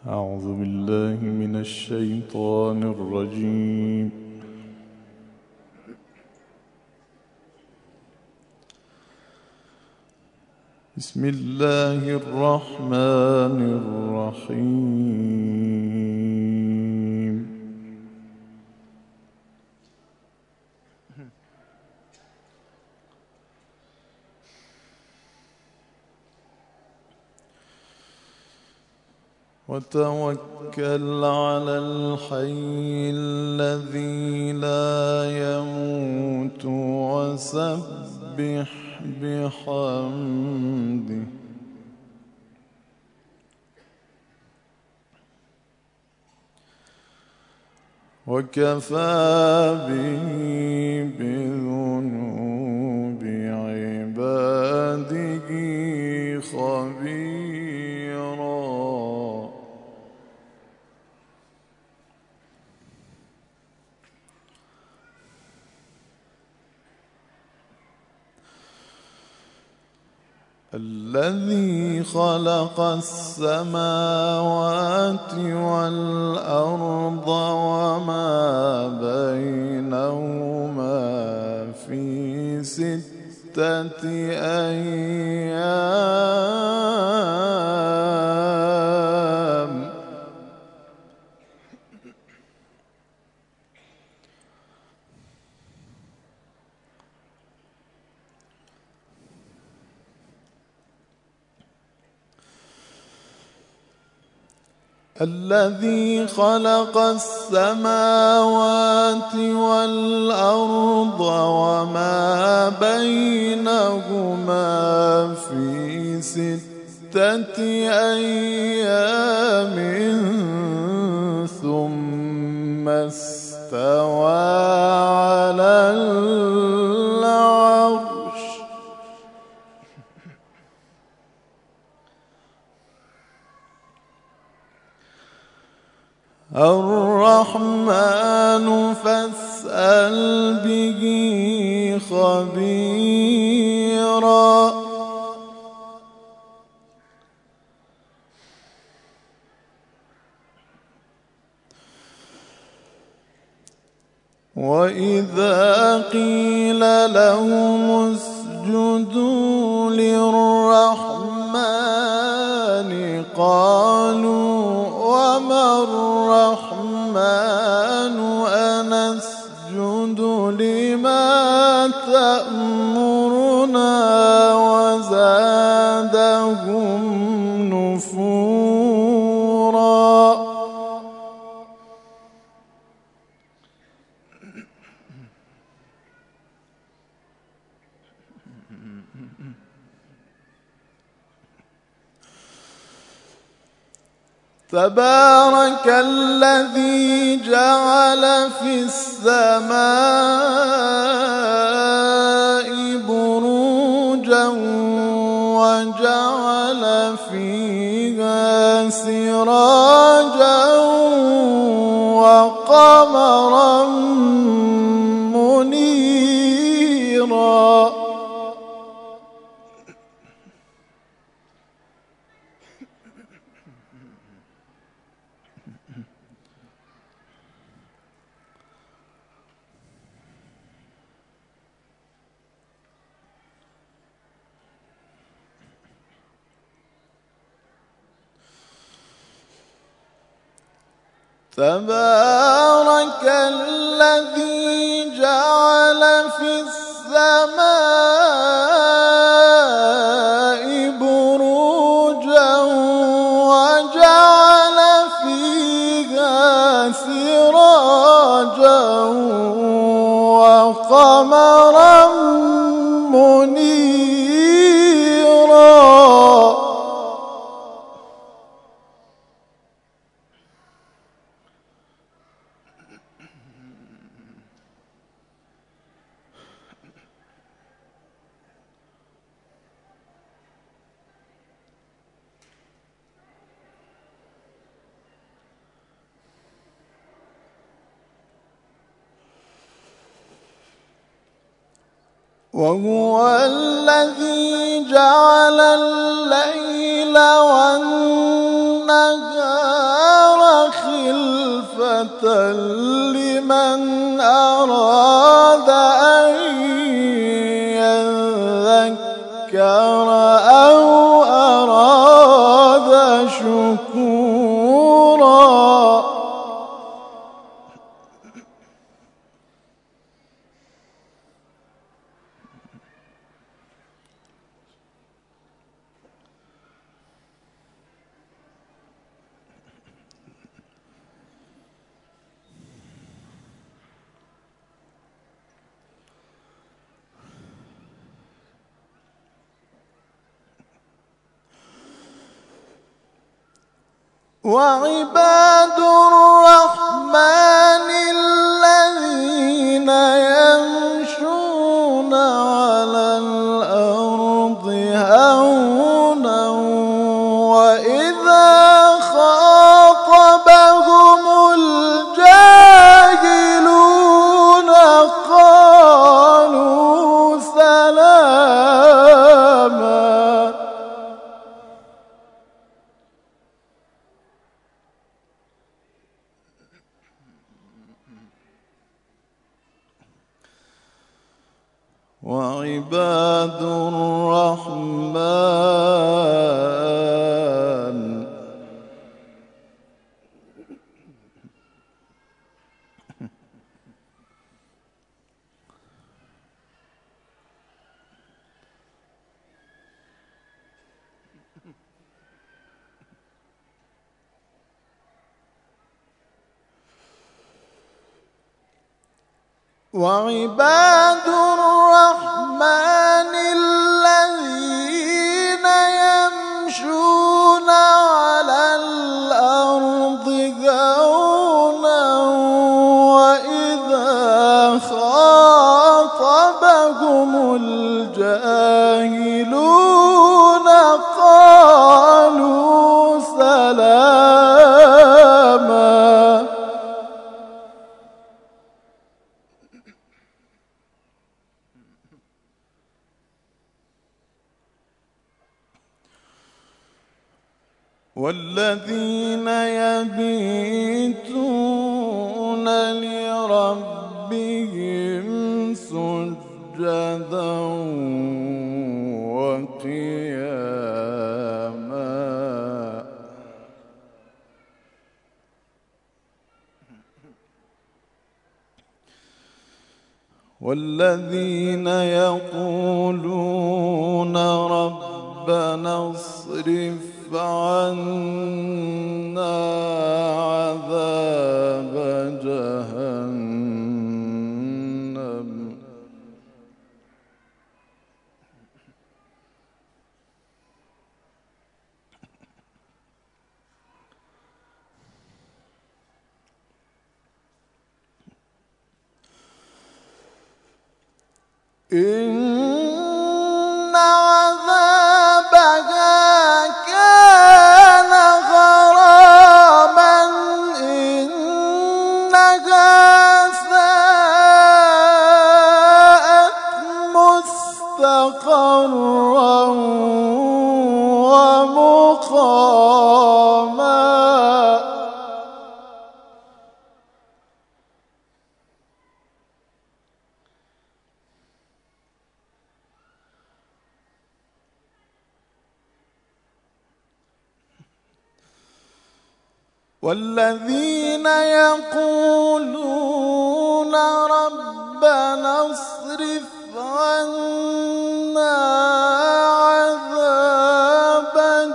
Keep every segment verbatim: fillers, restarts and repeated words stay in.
أعوذ بالله من الشيطان الرجيم. بسم الله الرحمن الرحيم. وتوكل على الحي الذي لا يموت وسبح بحمده وكفى به بذنوب عباده خبيرا. الذي خلق السماوات والأرض وما بينهما في ستة أيام الذي خلق السماوات والأرض وما بينهما في ستة أيام ثم استوى على العرش. الرحمن فاسأل به خبيرا. وإذا قيل لهم اسجدوا للرحمن قالوا وما الرحمن أنسجد لما تأمرنا وزادهم نفورا. تبارك الذي جعل في السماء بروجا وجعل فيها سراجا وقمرا منيرا. تبارك الذي جعل في السماء بروجا وجعل فيها سراجا وقمرا منيرا. وهو الذي جعل الليل والنهار لمن أراد أن يذكر أو أراد شكورا. وعباد الرحمن الذين يمشون على الأرض هونا وإذا خاطبهم الجاهلون قالوا سلاما. وعباد الرحمن وعباد الرحمن الذين يمشون على الأرض هونا وإذا خاطبهم الجاهلون قالوا سلاما. والذين يبيتون لربهم سجدا وقياما. والذين يقولون ربنا اصرف عنا عذاب جهنم إن عذابها كان غراما إنها ساءت مستقرا ومقاما. والذين يقولون ربنا اصرف عنا عذاب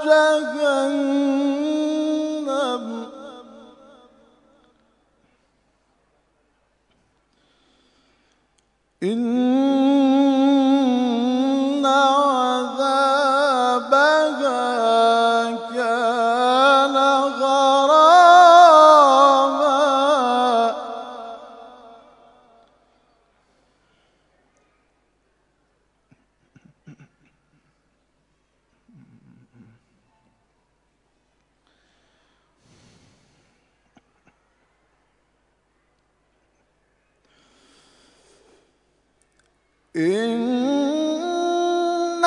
جهنم إن عذابها كان غراما. إن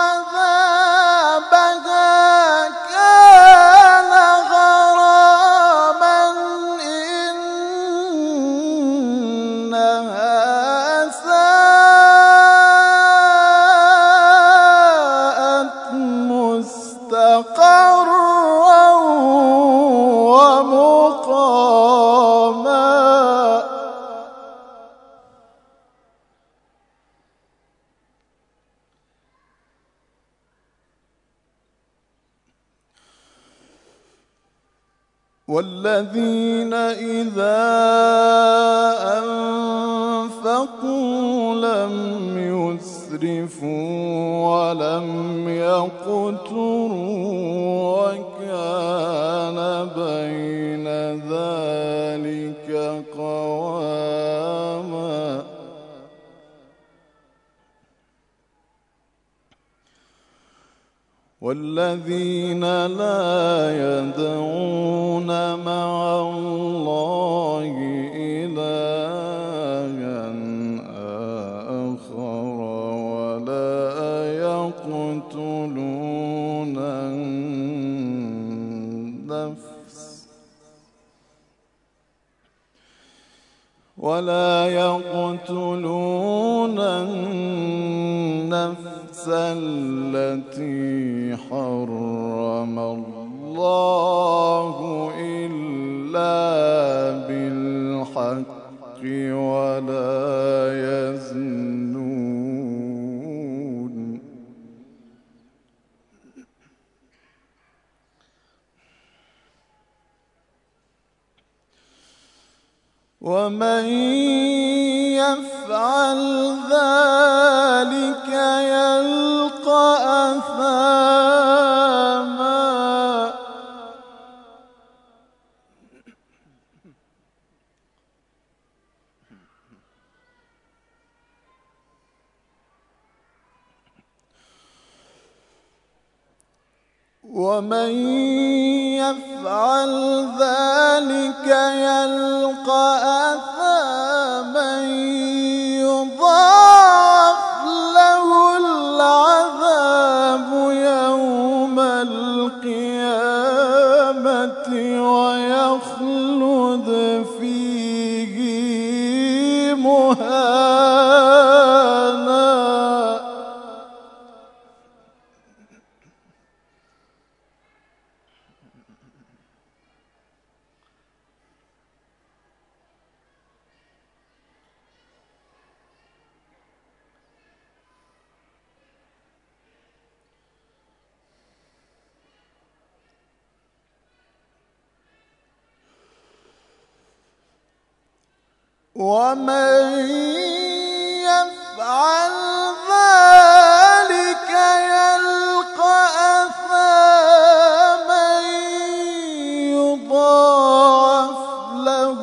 عذابها كان غراما إنها والذين إذا أنفقوا لم يسرفوا ولم يقتروا وكان بين ذلك قواما والذين لا يدعون مع الله إلها آخر ولا يقتلون النفس ولا يقتلون النفس التي حرم الله إلا بالحق ولا يزنون ومن يفعل ذلك يلقى أثاما ومن يفعل ذلك يلقى أثاما يضاعف له العذاب يوم القيامة ويخلد فيه مهانا ومن يفعل ذلك يلقى أثاما يضاعف له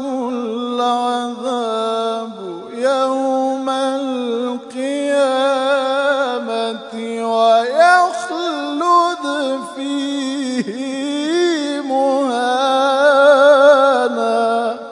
العذاب يوم القيامة ويخلد فيه مهانا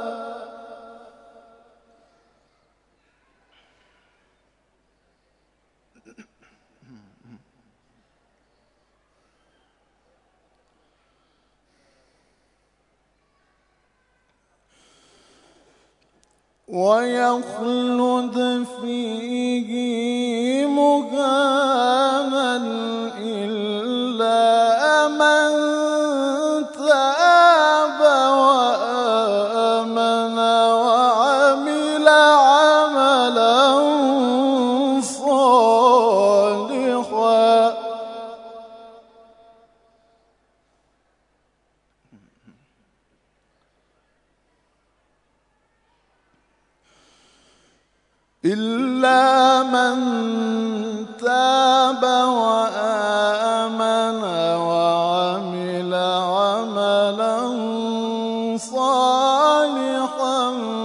ويخلد فيه مهانا إلا من تاب وآمن وعمل عملا صالحا إلا من تاب وآمن وعمل عملا صالحا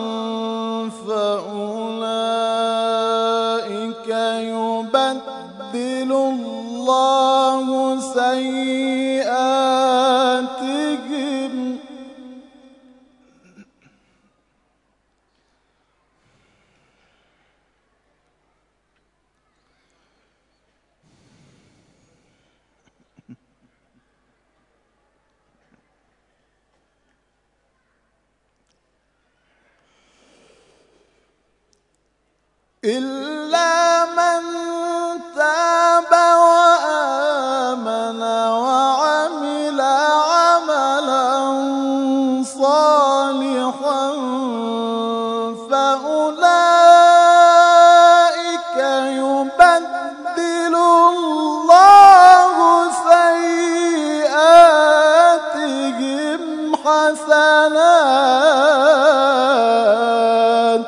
فأولئك يبدل الله سيئاتهم إلا من تاب وآمن وعمل عملا صالحا فأولئك يبدل الله سيئاتهم حسنات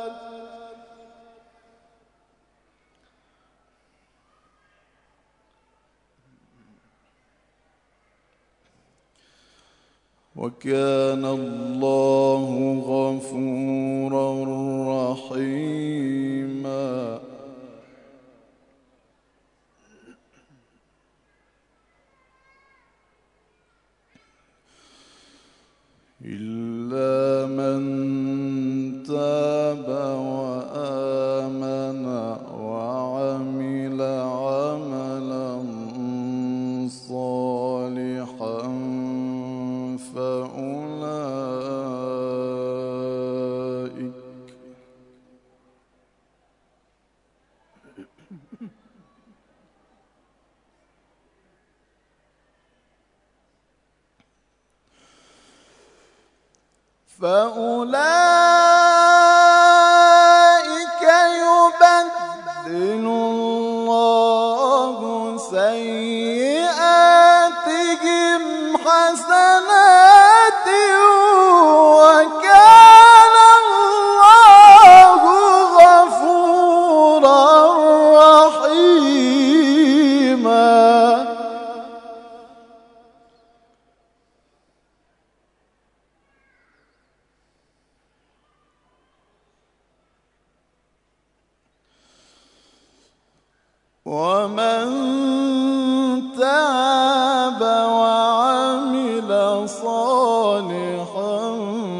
وكان الله غفورا رحيما. إلا من تاب وآمن وعمل عملا صالحا فأولئك فأولئك يبدل الله سيئاتهم حسنات وكان الله غفورا رحيما. ومن تاب وعمل صالحا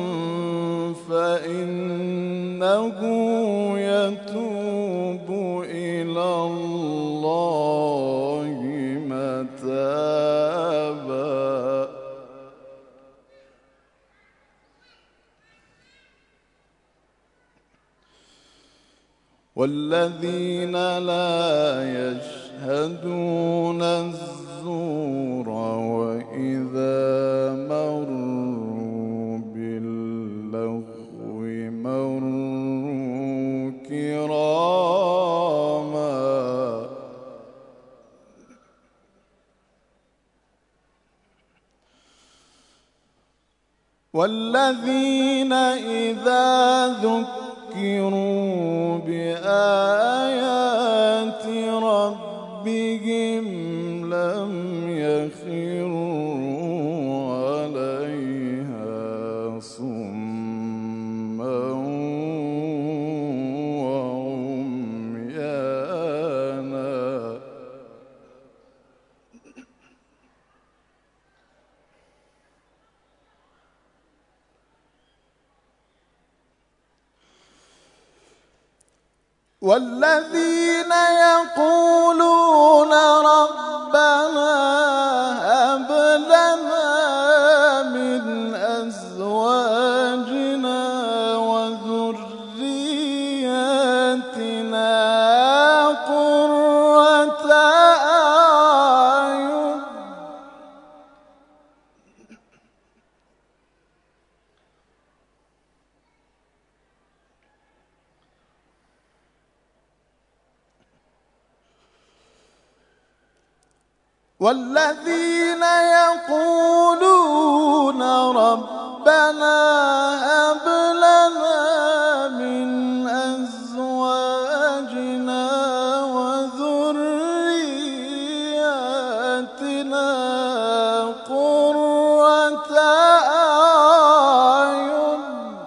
فإنه يتوب إلى الله متابا. والذين لا يشهدون الزور وإذا مروا باللغو مروا كراما. والذين إذا ذكروا بآيات ربهم لم يخروا عليها صما وعميانا. والذين يقولون ربنا هب لنا من أزواجنا وذرياتنا قرة أعين والذين يقولون ربنا هب لنا من أزواجنا وذرياتنا قرة أعين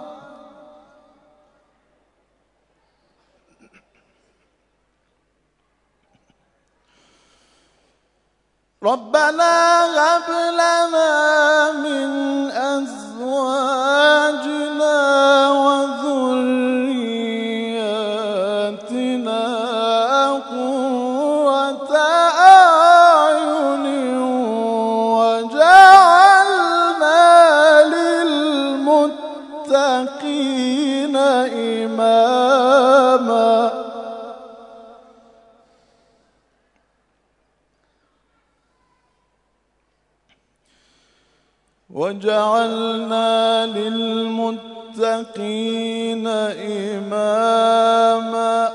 ربنا هب لنا من أزواجنا وذرياتنا قرة أعين وجعلنا للمتقين إماما. وجعلنا للمتقين إماما.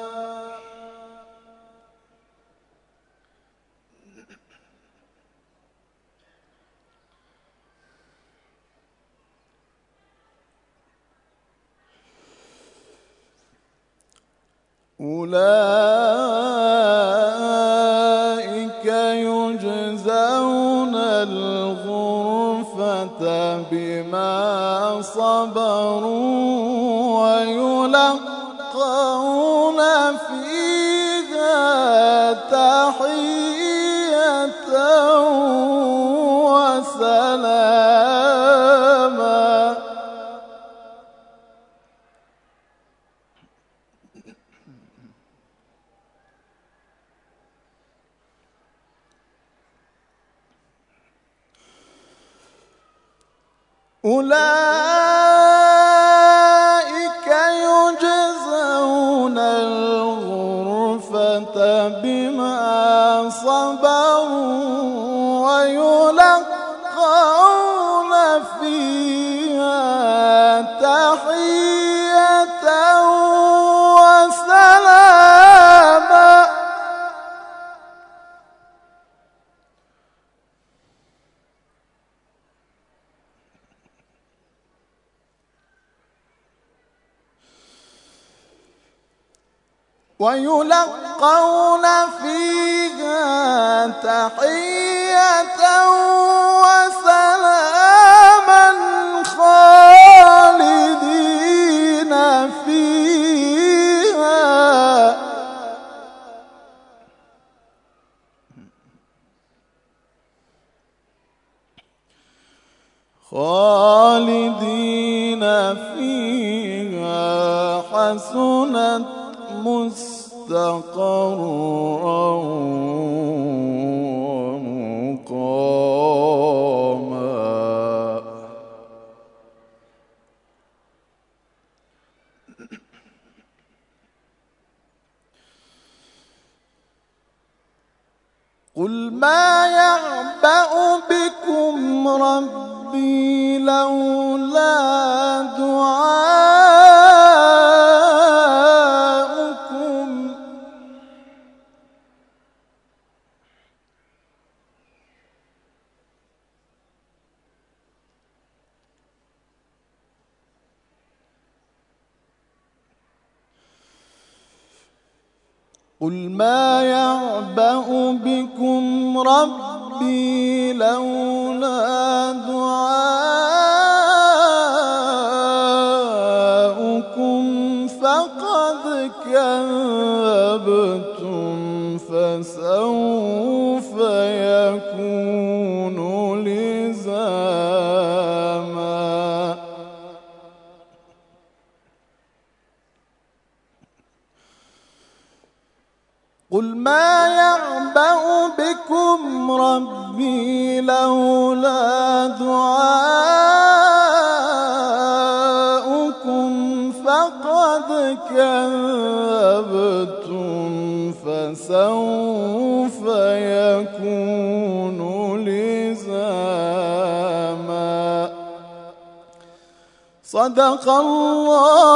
أولئك يجزون الغرفة بما صبروا ويلقون فيها تحية وسلاما. أولئك يجزون الغرفة بما صبروا ويلقون فيها تحية وسلاما. ويلقون فيها تحية وسلاما خالدين فيها. خالدين فيها حسنت مستقرا ومقاما. قل ما يعبأ بكم ربي لولا دعاؤكم. قل ما يعبأ بكم ربي لولا دعاؤكم فقد كذبتم فسوف يكون لزاما. قل ما يعبأ بكم ربي لولا دعاؤكم فقد كذبتم فسوف يكون لزاما. صدق الله